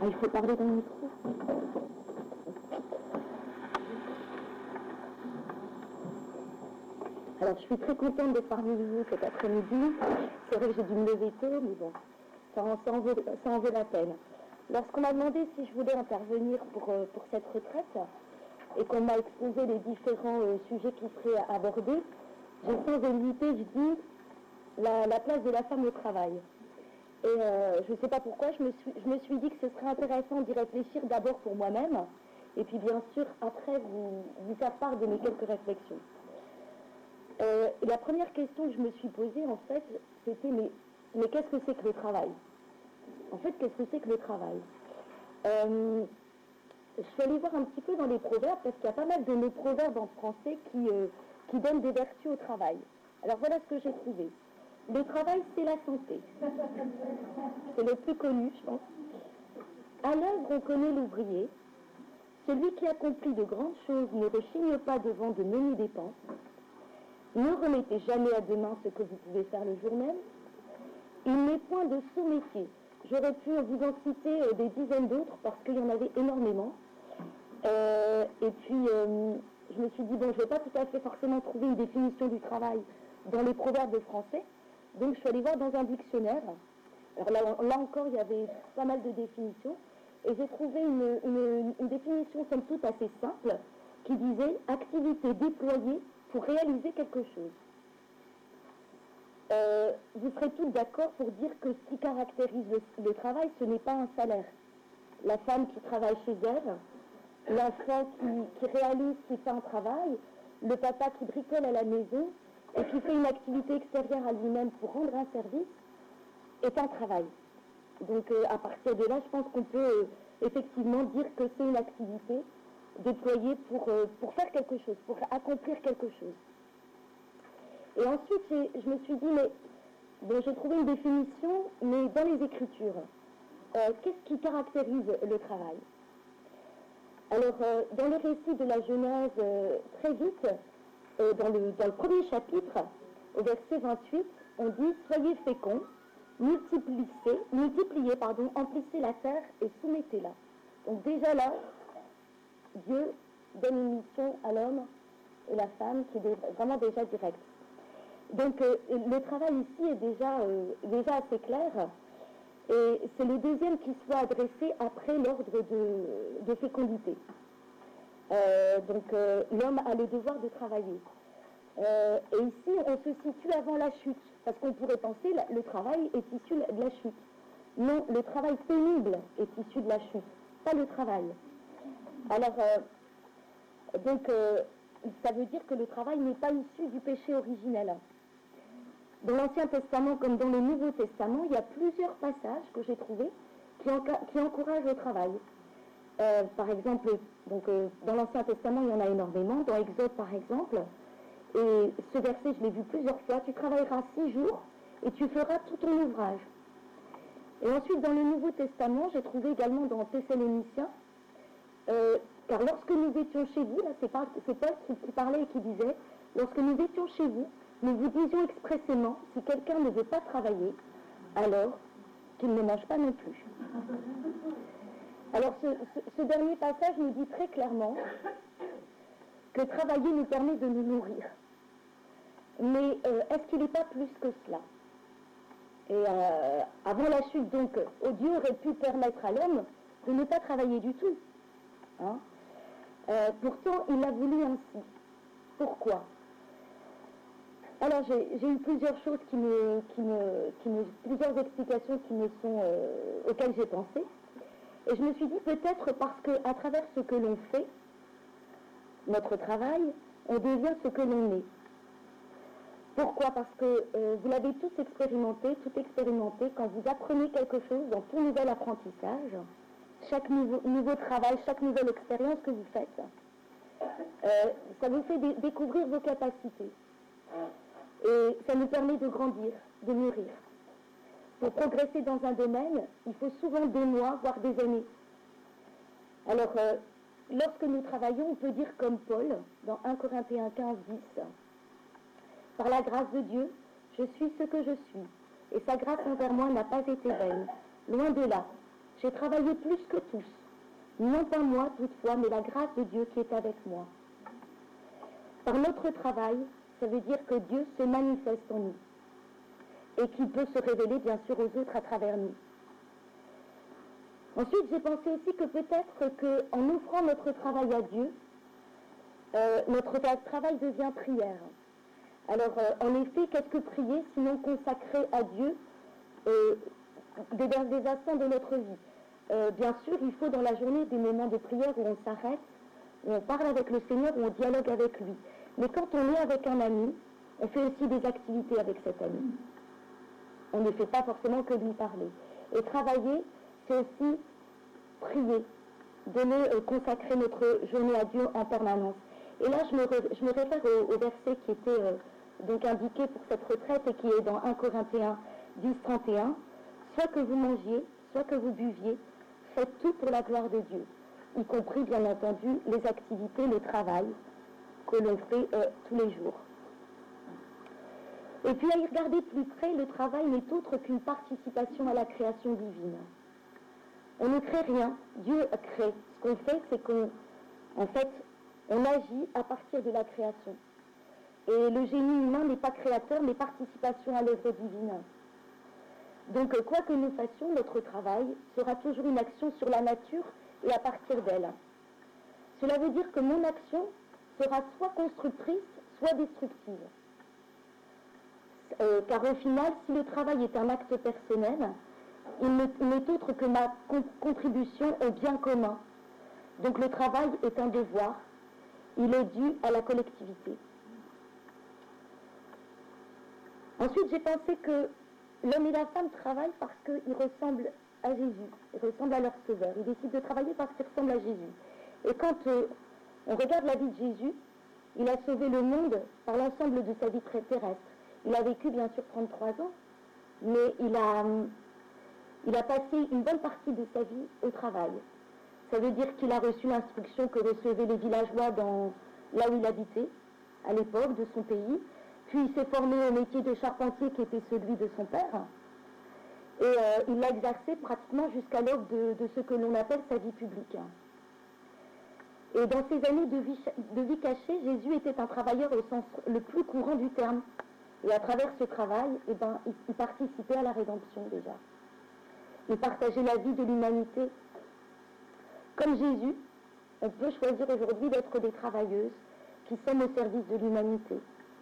Ah, il faut parler dans le micro. Alors, je suis très contente d'être parmi vous cet après-midi. C'est vrai que j'ai dû me lever tôt, mais bon, ça en vaut la peine. Lorsqu'on m'a demandé si je voulais intervenir pour cette retraite, et qu'on m'a exposé les différents sujets qui seraient abordés, j'ai sans hésiter, je dis la place de la femme au travail. Et je ne sais pas pourquoi, je me suis dit que ce serait intéressant d'y réfléchir d'abord pour moi-même, et puis bien sûr, après, vous faire part de mes quelques réflexions. La première question que je me suis posée, en fait, c'était mais qu'est-ce que c'est que le travail? En fait, qu'est-ce que c'est que le travail? Je suis allée voir un petit peu dans les proverbes, parce qu'il y a pas mal de nos proverbes en français qui donnent des vertus au travail. Alors voilà ce que j'ai trouvé. Le travail, c'est la santé. C'est le plus connu, je pense. À l'œuvre, on connaît l'ouvrier. Celui qui accomplit de grandes choses ne rechigne pas devant de menues dépenses. Ne remettez jamais à demain ce que vous pouvez faire le jour même. Il n'est point de sous-métier. J'aurais pu vous en citer des dizaines d'autres parce qu'il y en avait énormément. Et puis, je me suis dit, bon, je ne vais pas tout à fait forcément trouver une définition du travail dans les proverbes français. Donc, je suis allée voir dans un dictionnaire. Alors là encore, il y avait pas mal de définitions. Et j'ai trouvé une définition, somme toute, assez simple, qui disait « activité déployée pour réaliser quelque chose ». Vous serez tous d'accord pour dire que ce qui caractérise le travail, ce n'est pas un salaire. La femme qui travaille chez elle, l'enfant qui réalise, qui fait un travail, le papa qui bricole à la maison et qui fait une activité extérieure à lui-même pour rendre un service, est un travail. Donc à partir de là, je pense qu'on peut effectivement dire que c'est une activité déployée pour faire quelque chose, pour accomplir quelque chose. Et ensuite, je me suis dit, mais bon, j'ai trouvé une définition, mais dans les Écritures, qu'est-ce qui caractérise le travail? Alors, dans le récit de la Genèse, très vite, dans le premier chapitre, au verset 28, on dit « Soyez féconds, multipliez, emplissez la terre et soumettez-la. » Donc déjà là, Dieu donne une mission à l'homme et la femme qui est vraiment déjà directe. Donc le travail ici est déjà assez clair, et c'est le deuxième qui soit adressé après l'ordre de fécondité. Donc l'homme a le devoir de travailler. Et ici, on se situe avant la chute, parce qu'on pourrait penser que le travail est issu de la chute. Non, le travail pénible est issu de la chute, pas le travail. Alors, ça veut dire que le travail n'est pas issu du péché originel. Dans l'Ancien Testament comme dans le Nouveau Testament, il y a plusieurs passages que j'ai trouvés qui encouragent le travail. Par exemple, dans l'Ancien Testament, il y en a énormément. Dans Exode, par exemple, et ce verset, je l'ai vu plusieurs fois, tu travailleras 6 jours et tu feras tout ton ouvrage. Et ensuite, dans le Nouveau Testament, j'ai trouvé également dans Thessaloniciens, car lorsque nous étions chez vous, là c'est Paul qui parlait et qui disait, lorsque nous étions chez vous, nous vous disions expressément, si quelqu'un ne veut pas travailler, alors qu'il ne mange pas non plus. Alors ce dernier passage nous dit très clairement que travailler nous permet de nous nourrir. Mais est-ce qu'il n'est pas plus que cela? Et avant la chute, donc, Dieu aurait pu permettre à l'homme de ne pas travailler du tout. Hein? Pourtant, il l'a voulu ainsi. Pourquoi? Alors, j'ai eu plusieurs choses plusieurs explications qui me sont, auxquelles j'ai pensé. Et je me suis dit peut-être parce qu'à travers ce que l'on fait, notre travail, on devient ce que l'on est. Pourquoi? Parce que vous l'avez tous expérimenté, quand vous apprenez quelque chose dans tout nouvel apprentissage, chaque nouveau travail, chaque nouvelle expérience que vous faites, ça vous fait découvrir vos capacités. Et ça nous permet de grandir, de mûrir. Pour progresser dans un domaine, il faut souvent des mois, voire des années. Alors, lorsque nous travaillons, on peut dire comme Paul, dans 1 Corinthiens 15, 10, « Par la grâce de Dieu, je suis ce que je suis, et sa grâce envers moi n'a pas été vaine. Loin de là, J'ai travaillé plus que tous. Non pas moi toutefois, mais la grâce de Dieu qui est avec moi. Par notre travail, ça veut dire que Dieu se manifeste en nous et qu'il peut se révéler bien sûr aux autres à travers nous. Ensuite, j'ai pensé aussi que peut-être qu'en offrant notre travail à Dieu, notre travail devient prière. Alors, en effet, qu'est-ce que prier sinon consacrer à Dieu des instants de notre vie. Bien sûr, il faut dans la journée des moments de prière où on s'arrête, où on parle avec le Seigneur, où on dialogue avec lui. Mais quand on est avec un ami, on fait aussi des activités avec cet ami. On ne fait pas forcément que lui parler. Et travailler, c'est aussi prier, consacrer notre journée à Dieu en permanence. Et là, je me réfère au verset qui était donc indiqué pour cette retraite et qui est dans 1 Corinthiens 10, 31. Soit que vous mangiez, soit que vous buviez, faites tout pour la gloire de Dieu, y compris bien entendu les activités, le travail que l'on fait tous les jours. Et puis à y regarder plus près, le travail n'est autre qu'une participation à la création divine. On ne crée rien, Dieu crée. Ce qu'on fait, c'est on agit à partir de la création. Et le génie humain n'est pas créateur, mais participation à l'œuvre divine. Donc, quoi que nous fassions, notre travail sera toujours une action sur la nature et à partir d'elle. Cela veut dire que mon action sera soit constructrice, soit destructive. Car au final, si le travail est un acte personnel, il n'est autre que ma contribution au bien commun. Donc le travail est un devoir, il est dû à la collectivité. Ensuite, j'ai pensé que l'homme et la femme travaillent parce qu'ils ressemblent à Jésus, ils ressemblent à leur Sauveur. Ils décident de travailler parce qu'ils ressemblent à Jésus. Et quand on regarde la vie de Jésus, il a sauvé le monde par l'ensemble de sa vie terrestre. Il a vécu bien sûr 33 ans, mais il a passé une bonne partie de sa vie au travail. Ça veut dire qu'il a reçu l'instruction que recevaient les villageois là où il habitait, à l'époque de son pays. Puis il s'est formé au métier de charpentier qui était celui de son père. Et il l'a exercé pratiquement jusqu'à l'aube de ce que l'on appelle sa vie publique. Et dans ces années de vie cachée, Jésus était un travailleur au sens le plus courant du terme. Et à travers ce travail, il participait à la rédemption déjà. Il partageait la vie de l'humanité. Comme Jésus, on peut choisir aujourd'hui d'être des travailleuses qui sont au service de l'humanité.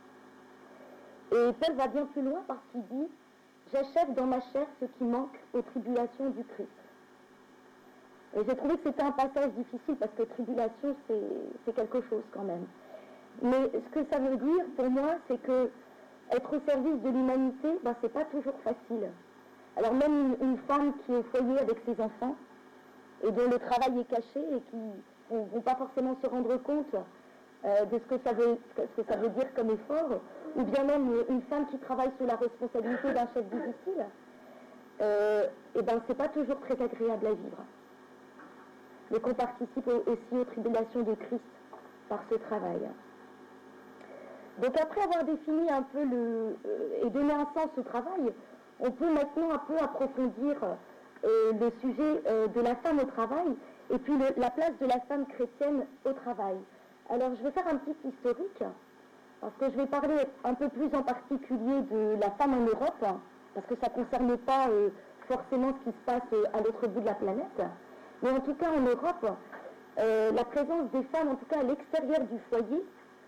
Et Paul va bien plus loin parce qu'il dit « J'achève dans ma chair ce qui manque aux tribulations du Christ ». Et j'ai trouvé que c'était un passage difficile parce que tribulation, c'est quelque chose quand même. Mais ce que ça veut dire pour moi, c'est que être au service de l'humanité, c'est pas toujours facile. Alors même une femme qui est au foyer avec ses enfants et dont le travail est caché et qui ne vont pas forcément se rendre compte de ce que ça veut dire comme effort, ou bien même une femme qui travaille sous la responsabilité d'un chef difficile, c'est pas toujours très agréable à vivre. Mais qu'on participe aussi aux tribulations de Christ par ce travail. Donc après avoir défini un peu et donné un sens au travail, on peut maintenant un peu approfondir le sujet de la femme au travail et puis la place de la femme chrétienne au travail. Alors je vais faire un petit historique parce que je vais parler un peu plus en particulier de la femme en Europe parce que ça ne concerne pas forcément ce qui se passe à l'autre bout de la planète. Mais en tout cas en Europe, la présence des femmes, en tout cas à l'extérieur du foyer,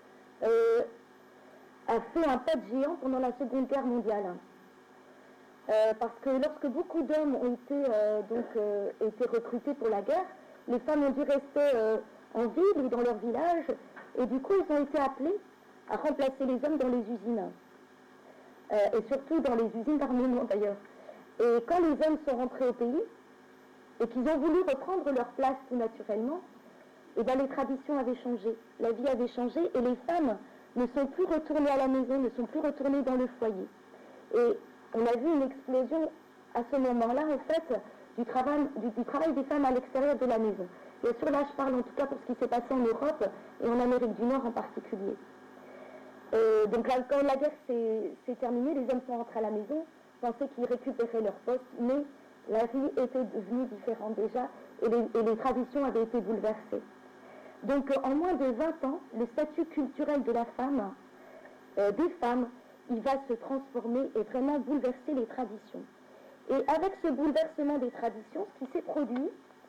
a fait un pas de géant pendant la Seconde Guerre mondiale. Parce que lorsque beaucoup d'hommes ont été recrutés pour la guerre, les femmes ont dû rester en ville ou dans leur village, et du coup ils ont été appelés à remplacer les hommes dans les usines. Et surtout dans les usines d'armement d'ailleurs. Et quand les hommes sont rentrés au pays, et qu'ils ont voulu reprendre leur place tout naturellement, les traditions avaient changé, la vie avait changé, et les femmes ne sont plus retournées à la maison, ne sont plus retournées dans le foyer. Et on a vu une explosion à ce moment-là, en fait, du travail des femmes à l'extérieur de la maison. Bien sûr, là, je parle en tout cas pour ce qui s'est passé en Europe et en Amérique du Nord en particulier. Donc là, quand la guerre s'est terminée, les hommes sont rentrés à la maison, pensaient qu'ils récupéraient leur poste, mais La vie était devenue différente déjà et les traditions avaient été bouleversées. Donc en moins de 20 ans, le statut culturel de la femme, des femmes, il va se transformer et vraiment bouleverser les traditions. Et avec ce bouleversement des traditions, ce qui s'est produit,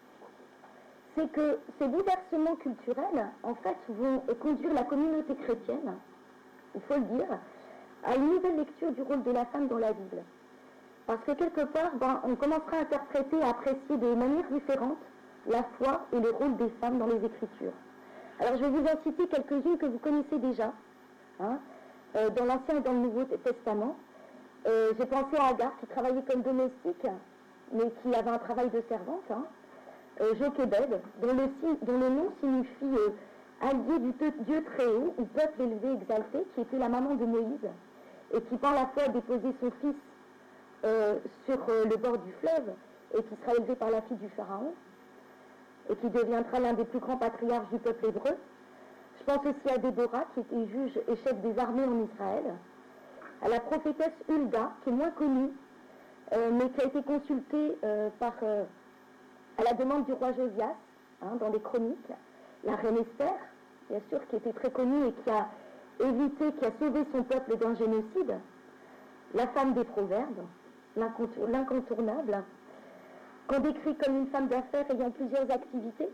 c'est que ces bouleversements culturels, en fait, vont conduire la communauté chrétienne, il faut le dire, à une nouvelle lecture du rôle de la femme dans la Bible. Parce que quelque part, on commencera à interpréter, à apprécier de manière différente la foi et le rôle des femmes dans les Écritures. Alors je vais vous en citer quelques-unes que vous connaissez déjà, dans l'Ancien et dans le Nouveau Testament. J'ai pensé à Agar qui travaillait comme domestique, mais qui avait un travail de servante. Jochébed, dont le nom signifie allié du Dieu très haut, ou peuple élevé exalté, qui était la maman de Moïse, et qui par la foi a déposé son fils sur le bord du fleuve, et qui sera élevé par la fille du Pharaon, et qui deviendra l'un des plus grands patriarches du peuple hébreu. Je pense aussi à Déborah, qui était juge et chef des armées en Israël, à la prophétesse Hulda, qui est moins connue, mais qui a été consultée à la demande du roi Josias, dans les chroniques, la reine Esther, bien sûr, qui était très connue et qui a sauvé son peuple d'un génocide, la femme des proverbes, l'incontournable, qu'on décrit comme une femme d'affaires ayant plusieurs activités,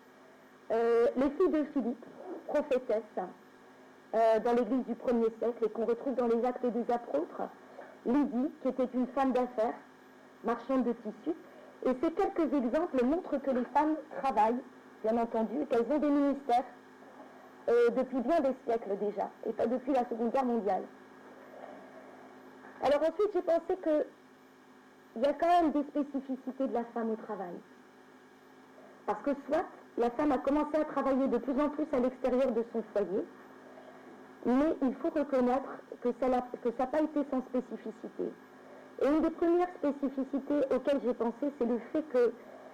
les filles de Philippe, prophétesses, dans l'église du 1er siècle et qu'on retrouve dans les actes des apôtres, Lydie, qui était une femme d'affaires, marchande de tissus, et ces quelques exemples montrent que les femmes travaillent, bien entendu, et qu'elles ont des ministères depuis bien des siècles déjà, et pas depuis la Seconde Guerre mondiale. Alors ensuite, j'ai pensé qu'il y a quand même des spécificités de la femme au travail. Parce que soit la femme a commencé à travailler de plus en plus à l'extérieur de son foyer, mais il faut reconnaître que ça n'a pas été sans spécificité. Et une des premières spécificités auxquelles j'ai pensé, c'est le fait que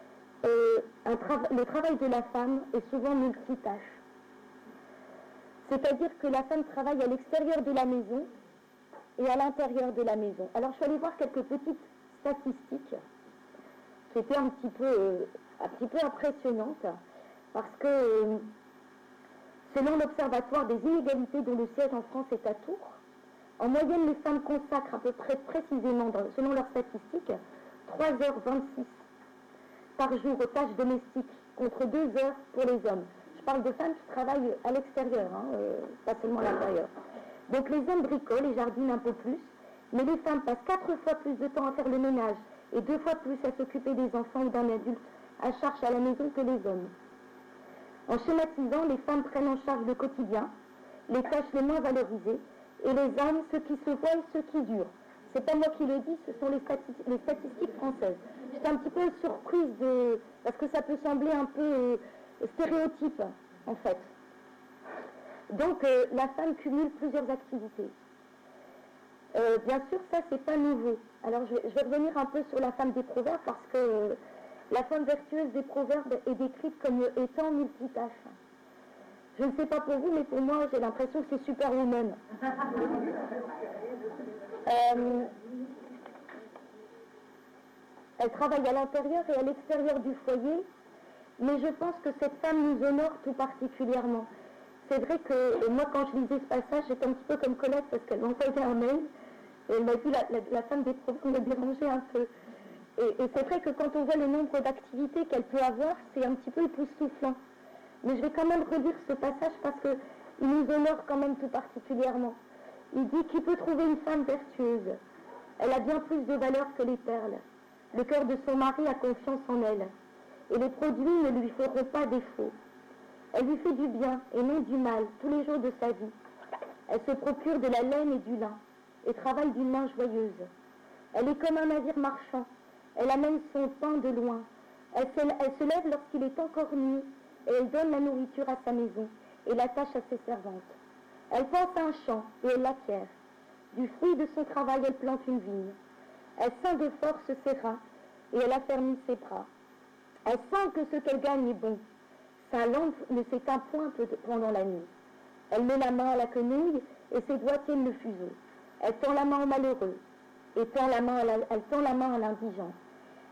le travail de la femme est souvent multitâche. C'est-à-dire que la femme travaille à l'extérieur de la maison et à l'intérieur de la maison. Alors je suis allée voir quelques petites statistiques qui étaient un petit peu impressionnantes, parce que selon l'Observatoire des inégalités dont le siège en France est à Tours, en moyenne les femmes consacrent à peu près précisément, selon leurs statistiques, 3h26 par jour aux tâches domestiques, contre 2 heures pour les hommes. Je parle de femmes qui travaillent à l'extérieur, pas seulement à l'intérieur. Donc les hommes bricolent et jardinent un peu plus, mais les femmes passent 4 fois plus de temps à faire le ménage et 2 fois plus à s'occuper des enfants ou d'un adulte à charge à la maison que les hommes. En schématisant, les femmes prennent en charge le quotidien, les tâches les moins valorisées, et les hommes, ceux qui se voient et ceux qui durent. C'est pas moi qui le dis, ce sont les statistiques françaises. J'étais un petit peu surprise parce que ça peut sembler un peu stéréotype, en fait. Donc, la femme cumule plusieurs activités. Bien sûr, ça, c'est pas nouveau. Alors, je vais revenir un peu sur la femme des proverbes, parce que la femme vertueuse des proverbes est décrite comme étant multitâche. Je ne sais pas pour vous, mais pour moi, j'ai l'impression que c'est superwoman. Elle travaille à l'intérieur et à l'extérieur du foyer, mais je pense que cette femme nous honore tout particulièrement. C'est vrai que moi, quand je lisais ce passage, j'étais un petit peu comme Colette, parce qu'elle m'a envoyé un mail, et elle m'a dit la femme des proverbes me dérangeait un peu. Et c'est vrai que quand on voit le nombre d'activités qu'elle peut avoir, c'est un petit peu époustouflant. Mais je vais quand même relire ce passage parce qu'il nous honore quand même tout particulièrement. Il dit qu'il peut trouver une femme vertueuse. Elle a bien plus de valeur que les perles. Le cœur de son mari a confiance en elle. Et les produits ne lui feront pas défaut. Elle lui fait du bien et non du mal tous les jours de sa vie. Elle se procure de la laine et du lin et travaille d'une main joyeuse. Elle est comme un navire marchand. Elle amène son pain de loin. Elle se lève lorsqu'il est encore nuit et elle donne la nourriture à sa maison et l'attache à ses servantes. Elle pense à un champ et elle l'acquiert. Du fruit de son travail, elle plante une vigne. Elle sent de force ses reins et elle affermit ses bras. Elle sent que ce qu'elle gagne est bon. Sa lampe ne s'éteint point pendant la nuit. Elle met la main à la quenouille et ses doigts tiennent le fuseau. Elle tend la main au malheureux et elle tend la main à l'indigent.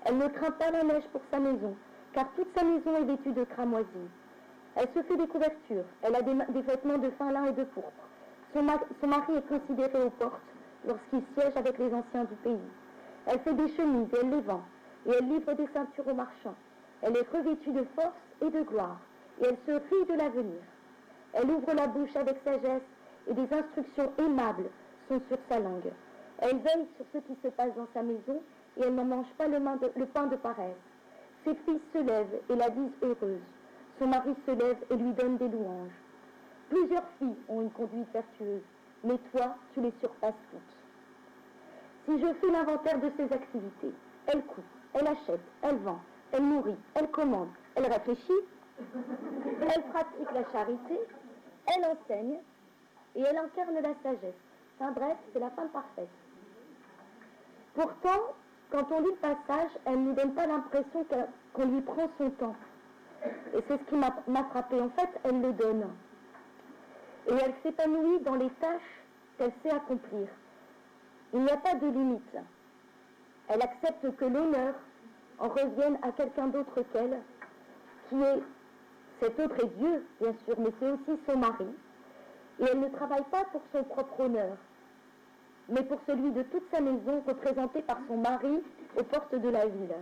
Elle ne craint pas la neige pour sa maison, car toute sa maison est vêtue de cramoisi. Elle se fait des couvertures, elle a des vêtements de fin lin et de pourpre. Son mari est considéré aux portes lorsqu'il siège avec les anciens du pays. Elle fait des chemises et elle les vend, et elle livre des ceintures aux marchands. Elle est revêtue de force et de gloire, et elle se rit de l'avenir. Elle ouvre la bouche avec sagesse, et des instructions aimables sont sur sa langue. Elle veille sur ce qui se passe dans sa maison, et elle n'en mange pas le pain de paresse. Ses filles se lèvent et la disent heureuse. Son mari se lève et lui donne des louanges. Plusieurs filles ont une conduite vertueuse, mais toi, tu les surpasses toutes. Si je fais l'inventaire de ses activités, elle coupe, elle achète, elle vend, elle nourrit, elle commande, elle réfléchit, elle pratique la charité, elle enseigne et elle incarne la sagesse. Enfin bref, c'est la femme parfaite. Pourtant, quand on lit le passage, elle ne nous donne pas l'impression qu'on lui prend son temps. Et c'est ce qui m'a frappé. En fait, elle le donne. Et elle s'épanouit dans les tâches qu'elle sait accomplir. Il n'y a pas de limite. Elle accepte que l'honneur en revienne à quelqu'un d'autre qu'elle, qui est, cet autre est Dieu, bien sûr, mais c'est aussi son mari. Et elle ne travaille pas pour son propre honneur, mais pour celui de toute sa maison, représenté par son mari aux portes de la ville.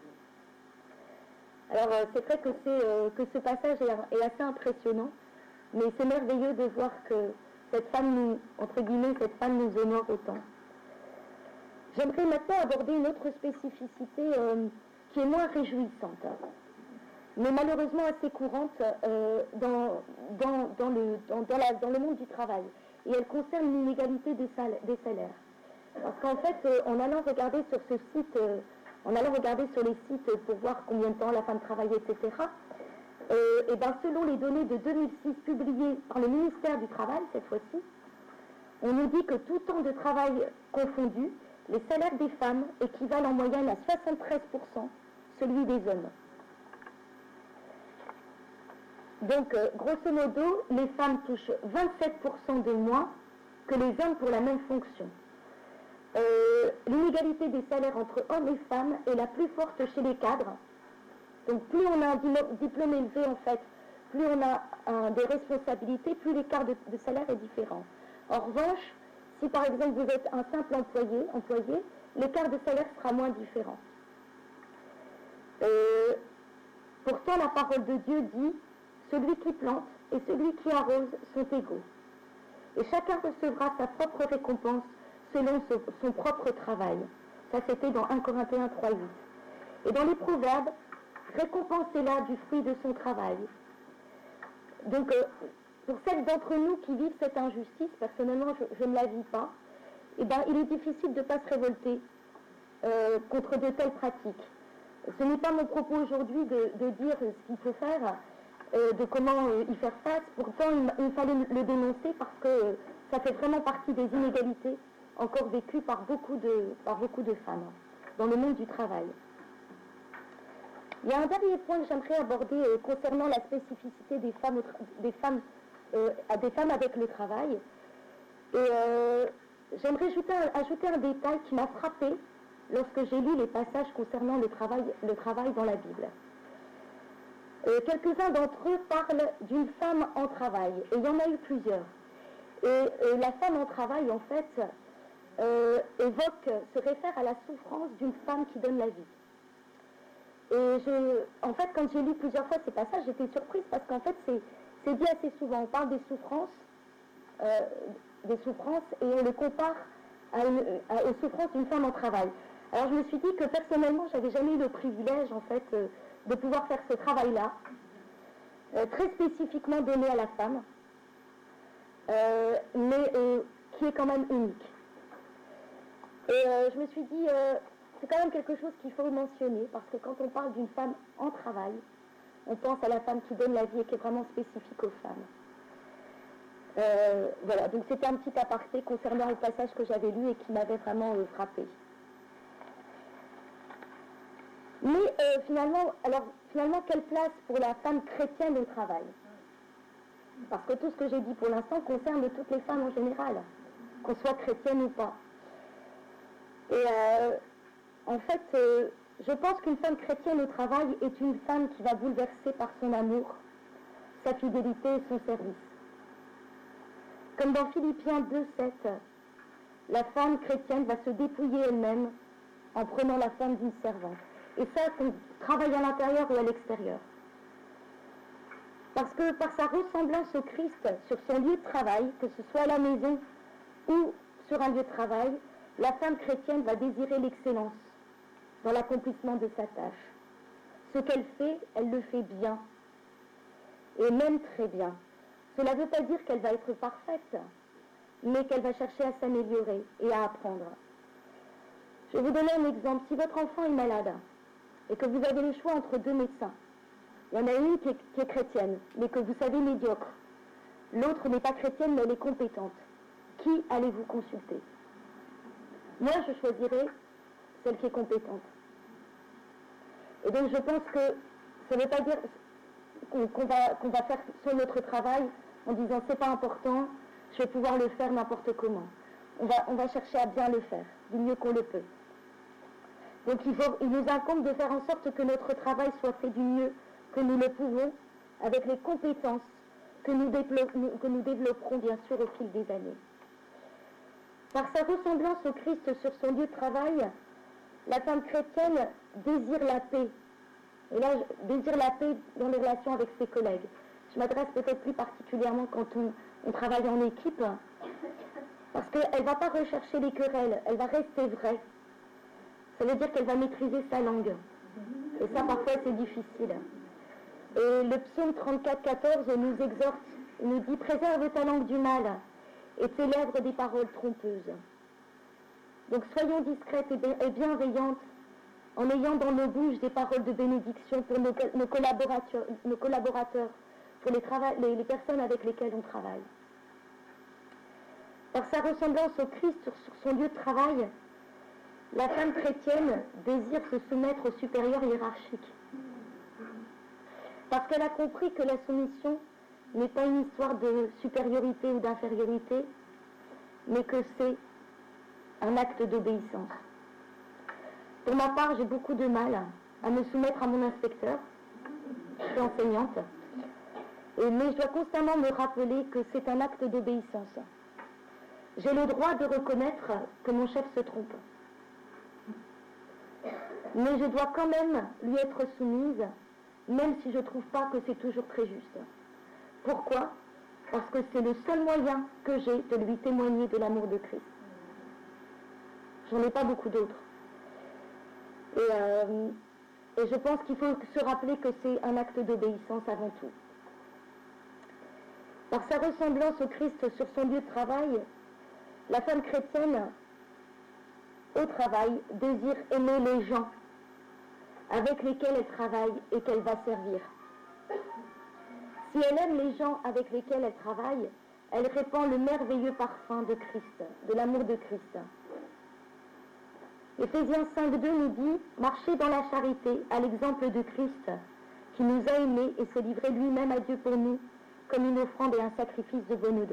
Alors, c'est vrai que ce passage est assez impressionnant, mais c'est merveilleux de voir que cette femme cette femme nous honore autant. J'aimerais maintenant aborder une autre spécificité qui est moins réjouissante, mais malheureusement assez courante dans le monde du travail. Et elle concerne l'inégalité des salaires. Parce qu'en fait, en allant regarder sur ce site, sur les sites pour voir combien de temps la femme travaille, etc., et ben selon les données de 2006 publiées par le ministère du Travail, cette fois-ci, on nous dit que tout temps de travail confondu, les salaires des femmes équivalent en moyenne à 73% celui des hommes. Donc, grosso modo, les femmes touchent 27% de moins que les hommes pour la même fonction. L'inégalité des salaires entre hommes et femmes est la plus forte chez les cadres. Donc, plus on a un diplôme élevé, en fait, plus on a des responsabilités, plus l'écart de salaire est différent. En revanche, si par exemple vous êtes un simple employé, l'écart de salaire sera moins différent. Pourtant, la parole de Dieu dit « Celui qui plante et celui qui arrose sont égaux. Et chacun recevra sa propre récompense selon son propre travail. » Ça, c'était dans 1 Corinthiens 3:8. Et dans les Proverbes, récompensez-la du fruit de son travail. Donc, pour celles d'entre nous qui vivent cette injustice, personnellement, je ne la vis pas, eh ben, il est difficile de ne pas se révolter contre de telles pratiques. Ce n'est pas mon propos aujourd'hui de dire ce qu'il faut faire, de comment y faire face. Pourtant, il fallait le dénoncer parce que ça fait vraiment partie des inégalités encore vécues par beaucoup de femmes dans le monde du travail. Il y a un dernier point que j'aimerais aborder concernant la spécificité des femmes avec le travail. Et j'aimerais ajouter un détail qui m'a frappé lorsque j'ai lu les passages concernant le travail dans la Bible. Quelques-uns d'entre eux parlent d'une femme en travail, et il y en a eu plusieurs. Et la femme en travail, en fait, se réfère à la souffrance d'une femme qui donne la vie. Et en fait, quand j'ai lu plusieurs fois ces passages, j'étais surprise parce qu'en fait, c'est dit assez souvent. On parle des souffrances et on les compare aux souffrances d'une femme en travail. Alors je me suis dit que personnellement, j'avais jamais eu le privilège, en fait, de pouvoir faire ce travail-là, très spécifiquement donné à la femme, mais qui est quand même unique. Et je me suis dit, c'est quand même quelque chose qu'il faut mentionner, parce que quand on parle d'une femme en travail, on pense à la femme qui donne la vie et qui est vraiment spécifique aux femmes. Voilà, donc c'était un petit aparté concernant le passage que j'avais lu et qui m'avait vraiment frappé. Mais finalement, quelle place pour la femme chrétienne au travail? Parce que tout ce que j'ai dit pour l'instant concerne toutes les femmes en général, qu'on soit chrétienne ou pas. Et en fait, je pense qu'une femme chrétienne au travail est une femme qui va bouleverser par son amour, sa fidélité et son service. Comme dans Philippiens 2:7, la femme chrétienne va se dépouiller elle-même en prenant la forme d'une servante. Et ça, qu'on travaille à l'intérieur ou à l'extérieur. Parce que par sa ressemblance au Christ sur son lieu de travail, que ce soit à la maison ou sur un lieu de travail, la femme chrétienne va désirer l'excellence dans l'accomplissement de sa tâche. Ce qu'elle fait, elle le fait bien. Et même très bien. Cela ne veut pas dire qu'elle va être parfaite, mais qu'elle va chercher à s'améliorer et à apprendre. Je vais vous donner un exemple. Si votre enfant est malade et que vous avez le choix entre deux médecins, il y en a une qui est chrétienne, mais que vous savez médiocre. L'autre n'est pas chrétienne, mais elle est compétente. Qui allez-vous consulter? Moi, je choisirai celle qui est compétente. Et donc, je pense que ça ne veut pas dire qu'on va faire sur notre travail en disant c'est pas important, je vais pouvoir le faire n'importe comment. On va chercher à bien le faire, du mieux qu'on le peut. Donc, il nous incombe de faire en sorte que notre travail soit fait du mieux que nous le pouvons, avec les compétences que nous développerons bien sûr au fil des années. Par sa ressemblance au Christ sur son lieu de travail, la femme chrétienne désire la paix. Et là, désire la paix dans les relations avec ses collègues. Je m'adresse peut-être plus particulièrement quand on travaille en équipe, parce qu'elle ne va pas rechercher les querelles, elle va rester vraie. Ça veut dire qu'elle va maîtriser sa langue. Et ça, parfois, c'est difficile. Et le psaume 34,14 nous exhorte, il nous dit « Préserve ta langue du mal et tes lèvres des paroles trompeuses. » Donc soyons discrètes et bienveillantes en ayant dans nos bouches des paroles de bénédiction pour nos collaborateurs, pour les personnes avec lesquelles on travaille. Par sa ressemblance au Christ sur son lieu de travail, la femme chrétienne désire se soumettre au supérieur hiérarchique. Parce qu'elle a compris que la soumission n'est pas une histoire de supériorité ou d'infériorité, mais que c'est un acte d'obéissance. Pour ma part, j'ai beaucoup de mal à me soumettre à mon inspecteur. Je suis enseignante. Mais je dois constamment me rappeler que c'est un acte d'obéissance. J'ai le droit de reconnaître que mon chef se trompe. Mais je dois quand même lui être soumise, même si je ne trouve pas que c'est toujours très juste. Pourquoi? Parce que c'est le seul moyen que j'ai de lui témoigner de l'amour de Christ. J'en ai pas beaucoup d'autres. Et je pense qu'il faut se rappeler que c'est un acte d'obéissance avant tout. Par sa ressemblance au Christ sur son lieu de travail, la femme chrétienne, au travail, désire aimer les gens avec lesquels elle travaille et qu'elle va servir. Si elle aime les gens avec lesquels elle travaille, elle répand le merveilleux parfum de Christ, de l'amour de Christ. Éphésiens 5,2 nous dit « Marchez dans la charité, à l'exemple de Christ, qui nous a aimés et s'est livré lui-même à Dieu pour nous, comme une offrande et un sacrifice de bonne odeur. »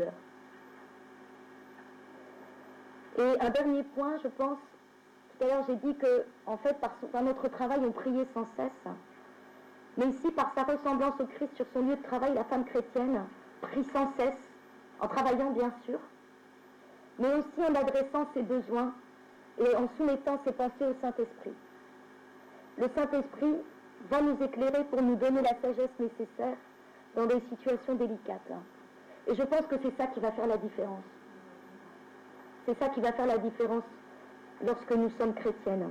Et un dernier point, je pense, tout à l'heure j'ai dit que, en fait, par notre travail, on priait sans cesse. Mais ici, par sa ressemblance au Christ sur son lieu de travail, la femme chrétienne prie sans cesse, en travaillant bien sûr, mais aussi en adressant ses besoins et en soumettant ses pensées au Saint-Esprit. Le Saint-Esprit va nous éclairer pour nous donner la sagesse nécessaire dans des situations délicates. Et je pense que c'est ça qui va faire la différence. C'est ça qui va faire la différence lorsque nous sommes chrétiennes.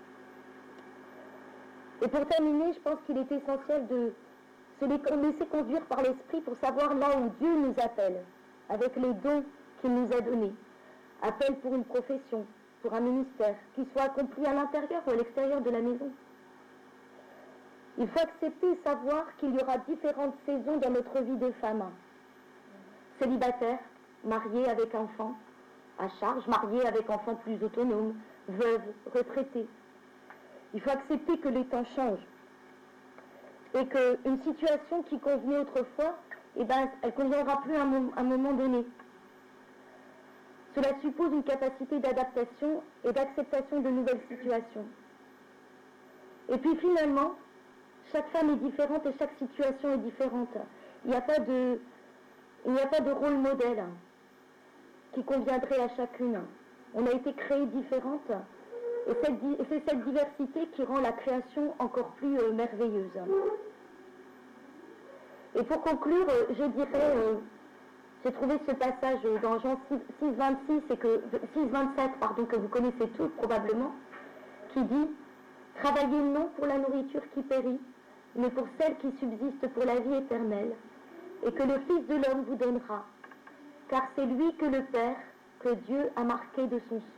Et pour terminer, je pense qu'il est essentiel de se laisser conduire par l'Esprit pour savoir là où Dieu nous appelle, avec les dons qu'il nous a donnés. Appel pour une profession, pour un ministère, qui soit accompli à l'intérieur ou à l'extérieur de la maison. Il faut accepter et savoir qu'il y aura différentes saisons dans notre vie de femme. Célibataire, mariée avec enfant, à charge, mariée avec enfant plus autonome, veuve, retraitée. Il faut accepter que les temps changent et qu'une situation qui convenait autrefois, elle ne conviendra plus à un moment donné. Cela suppose une capacité d'adaptation et d'acceptation de nouvelles situations. Et puis finalement, chaque femme est différente et chaque situation est différente. Il n'y a pas de rôle modèle qui conviendrait à chacune. On a été créées différentes et c'est cette diversité qui rend la création encore plus merveilleuse. Et pour conclure, je dirais, j'ai trouvé ce passage dans Jean 6,27 que vous connaissez tous probablement, qui dit « Travaillez non pour la nourriture qui périt, mais pour celle qui subsiste pour la vie éternelle, et que le Fils de l'homme vous donnera, car c'est lui que le Père, que Dieu a marqué de son sceau. »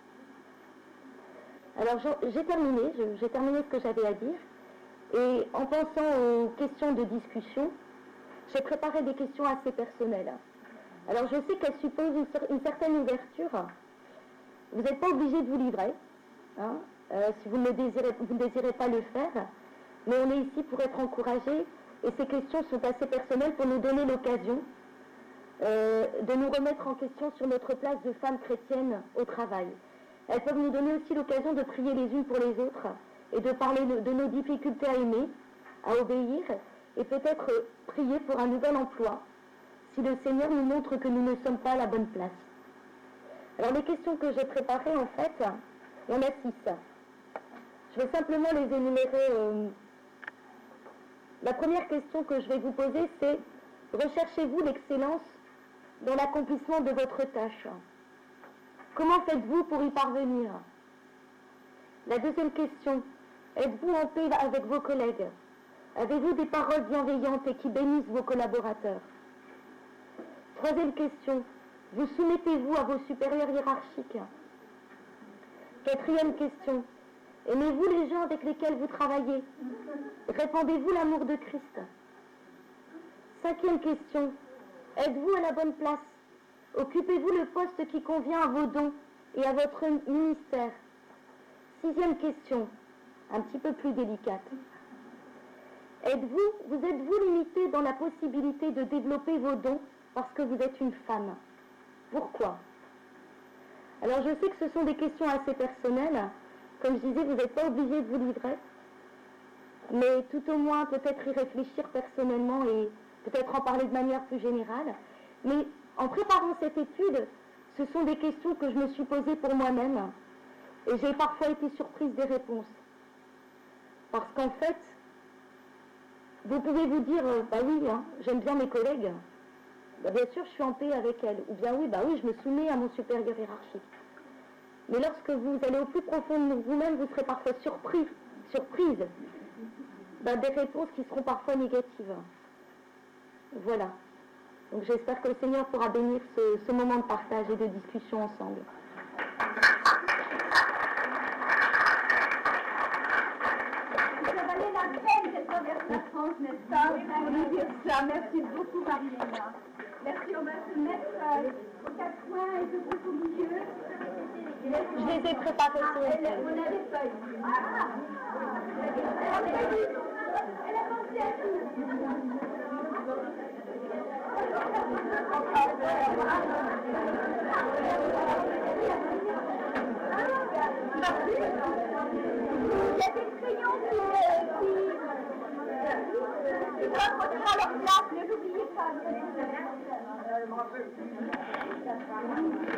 Alors j'ai terminé ce que j'avais à dire, et en pensant aux questions de discussion, j'ai préparé des questions assez personnelles. Alors je sais qu'elles supposent une certaine ouverture. Vous n'êtes pas obligé de vous livrer, hein, si vous ne désirez pas le faire, mais on est ici pour être encouragés, et ces questions sont assez personnelles pour nous donner l'occasion de nous remettre en question sur notre place de femme chrétienne au travail. Elles peuvent nous donner aussi l'occasion de prier les unes pour les autres et de parler de nos difficultés à aimer, à obéir, et peut-être prier pour un nouvel emploi, si le Seigneur nous montre que nous ne sommes pas à la bonne place. Alors les questions que j'ai préparées, en fait, il y en a 6. Je vais simplement les énumérer. La première question que je vais vous poser, c'est « Recherchez-vous l'excellence dans l'accomplissement de votre tâche ? Comment faites-vous pour y parvenir ?» La deuxième question, êtes-vous en paix avec vos collègues ? Avez-vous des paroles bienveillantes et qui bénissent vos collaborateurs ? Troisième question, vous soumettez-vous à vos supérieurs hiérarchiques ? Quatrième question, aimez-vous les gens avec lesquels vous travaillez ? Répandez-vous l'amour de Christ ? Cinquième question, êtes-vous à la bonne place ? Occupez-vous le poste qui convient à vos dons et à votre ministère ? Sixième question, un petit peu plus délicate. Vous êtes-vous limité dans la possibilité de développer vos dons parce que vous êtes une femme ? Pourquoi ? Alors je sais que ce sont des questions assez personnelles. Comme je disais, vous n'êtes pas obligé de vous livrer. Mais tout au moins peut-être y réfléchir personnellement et peut-être en parler de manière plus générale. Mais en préparant cette étude, ce sont des questions que je me suis posées pour moi-même. Et j'ai parfois été surprise des réponses. Parce qu'en fait, vous pouvez vous dire, bah oui, hein, j'aime bien mes collègues. Bah bien sûr, je suis en paix avec elles. Ou bien oui, bah oui, je me soumets à mon supérieur hiérarchique. Mais lorsque vous allez au plus profond de vous-même, vous serez parfois surprise des réponses qui seront parfois négatives. Voilà. Donc j'espère que le Seigneur pourra bénir ce moment de partage et de discussion ensemble. Ça valait la peine de traverser la France, n'est-ce pas, pour nous dire ça. Merci beaucoup, Mariella. Merci, on va se mettre aux quatre coins et se groupe au milieu. Je les ai préparés sur les feuilles. On a des feuilles. Elle a pensé à tout. Il y a des crayons qui doivent retourner à leur place, ne l'oubliez pas.